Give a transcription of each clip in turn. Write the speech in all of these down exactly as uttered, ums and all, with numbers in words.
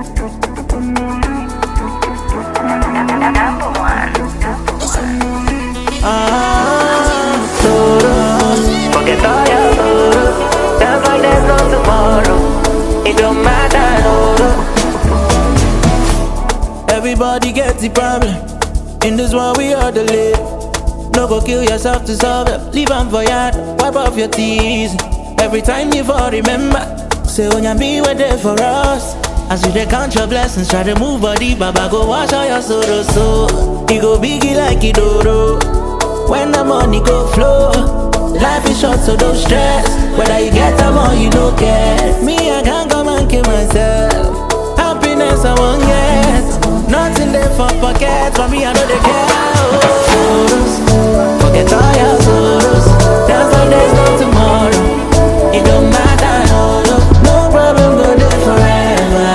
Ah, sorrows, forget all your sorrows. Dance like there's no tomorrow. It don't matter, no, no. Everybody gets the problem. In this world we all the live. No go kill yourself to solve it. Leave them for yard, wipe off your tears. Every time you fall, remember. Say when you be with there for us. As you dey count your blessings, try to move body, Baba go wash all your sorrows. So you go biggie like Idoro. When the money go flow, life is short, so don't stress. Whether you get them or you don't get. Me, I can't come and kill myself. Happiness I won't get. Nothing there for pocket. For me, I know they care. Oh, sorrows, forget all your sorrows. Dance like there's no tomorrow. It don't matter, no, no, no problem, go there forever.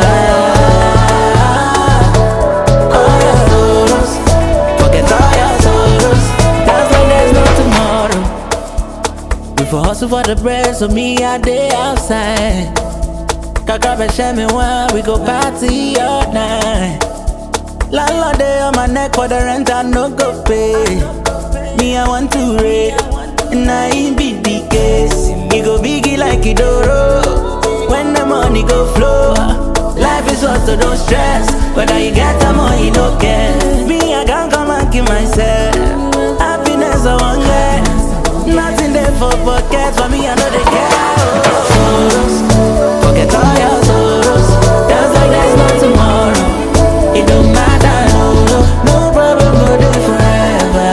All your sorrows, forget all your sorrows. Dance like there's no tomorrow. We for hustle for the bread, so me I day outside. Kaka be share me while we go party all night. Landlord day on my neck for the rent I no go pay. Me I want to rate, and I ain't be the case. You go biggie like Idoro. When the money go flow, life is short, so don't stress. Whether you get them or you don't get. Me I can't come and kill myself. Happiness I won't get. Nothing there for pocket. For me I know they care. Oh, sorrows, forget all your sorrows. Dance like there's no tomorrow. It don't matter, no, no, no problem, go there forever.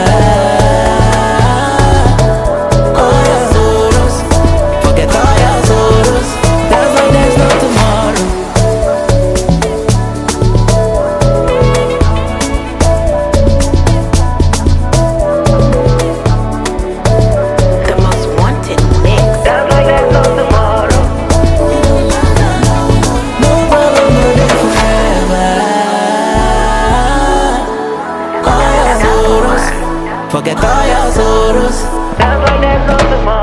All your sorrows, forget all your sorrows. Dance like there's no tomorrow. The most wanted mix. Dance like there's no tomorrow. No problem, go there forever. All your sorrows, forget all your sorrows. Dance like there's no tomorrow.